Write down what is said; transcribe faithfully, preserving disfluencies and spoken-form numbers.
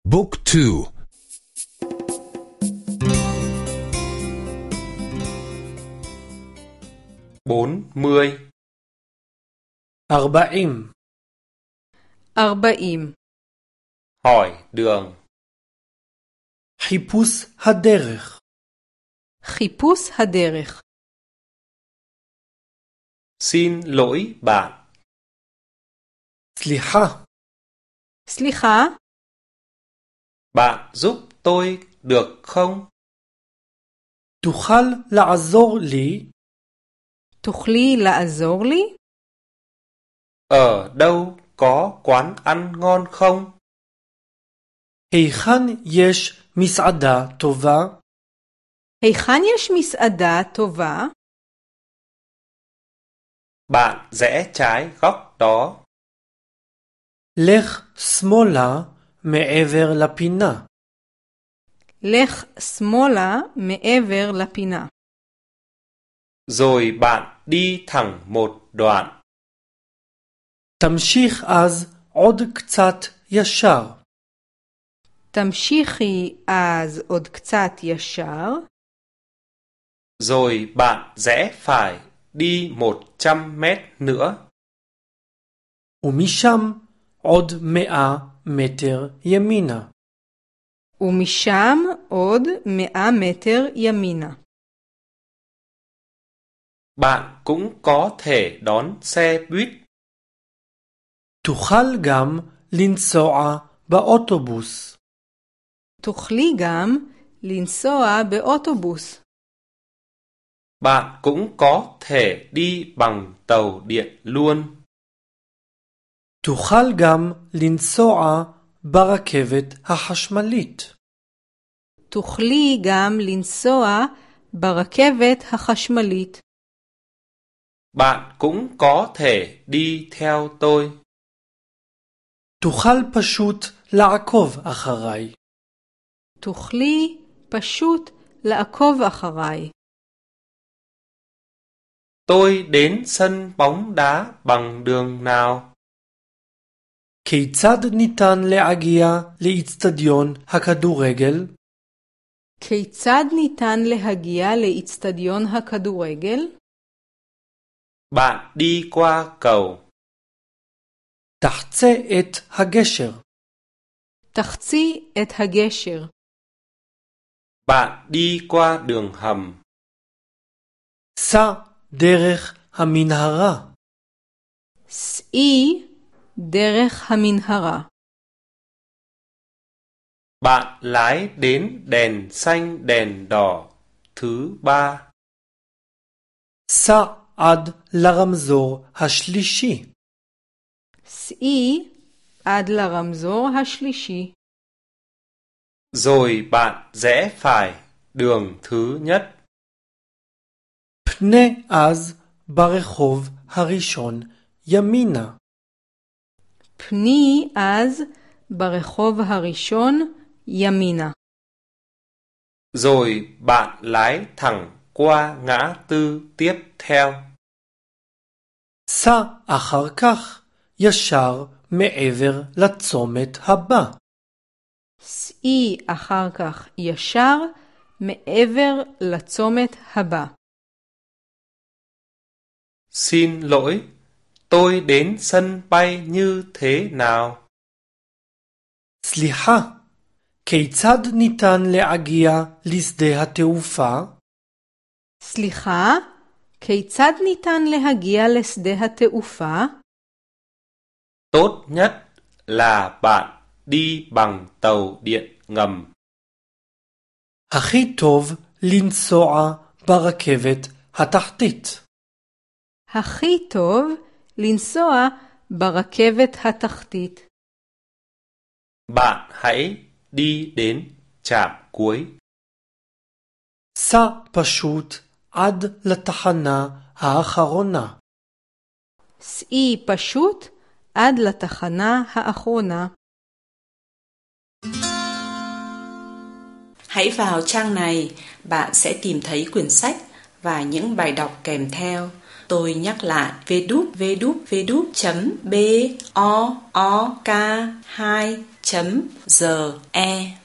บุ๊กทู bốn mươi أربعين أربعين hỏi đường חיפוש הדרך חיפוש הדרך xin lỗi bạn סליחה סליחה, bạn giúp tôi được không? תוכל לעזור לי? תוכלי לעזור לי? Ở đâu có quán ăn ngon không? היכן יש מסעדה טובה? היכן יש מסעדה טובה? Bạn rẽ trái góc đó. לך שמאלה מעבר לפינה. לך שמאלה מעבר לפינה. Rồi bạn đi thẳng một đoạn. תמשיך אז עוד קצת ישר. תמשיכי אז עוד קצת ישר. Rồi bạn rẽ phải đi một trăm mét nữa. ומשם עוד מאה מטר ימינה. ומשם עוד מאה מטר ימינה. Bạn cũng có thể đón xe buýt. תוכל גם לנסוע באוטובוס. תוכלי גם לנסוע באוטובוס. Bạn cũng có thể đi bằng tàu điện luôn. תוכל גם לנסוע ברכבת החשמלית. תוכלי גם לנסוע ברכבת החשמלית. Bạn cũng có thể đi theo tôi. תוכל פשוט לעקוב אחריי. תוכלי פשוט לעקוב אחריי. Tôi đến sân bóng đá bằng đường nào? כיצד ניתן להגיע לאצטדיון הכדורגל? כיצד ניתן להגיע לאצטדיון הכדורגל? Bạn đi qua cầu. תחצה את הגשר. תחצי את הגשר. Bạn đi qua đường hầm. סע דרך המנהרה. סעי דרך המנהרה. Bạn lái đến đèn xanh đèn đỏ thứ ba. סע עד לרמזור השלישי. סעי עד לרמזור השלישי. Rồi bạn rẽ phải đường thứ nhất. פנה אז ברחוב הראשון ימינה. פני אז ברחוב הראשון ימינה. Rồi bạn lái thẳng qua ngã tư tiếp theo. סע אחר כך ישר מעבר לצומת הבא. סעי אחר כך ישר מעבר לצומת הבא. Xin lỗi, tôi đến sân bay như thế nào? סליחה, כיצד ניתן להגיע לשדה התעופה? סליחה, כיצד ניתן להגיע לשדה התעופה? Tốt nhất là bạn đi bằng tàu điện ngầm. הכי טוב לנסוע ברכבת התחתית. הכי טוב לנסוע ברכבת התחתית. Bạn hãy đi đến trạm cuối. סע פשוט עד לתחנה האחרונה. סעי פשוט עד לתחנה האחרונה. Hãy vào trang này, bạn sẽ tìm thấy quyển sách và những bài đọc kèm theo. Tôi nhắc lại vê vê vê chấm b o o k hai chấm g e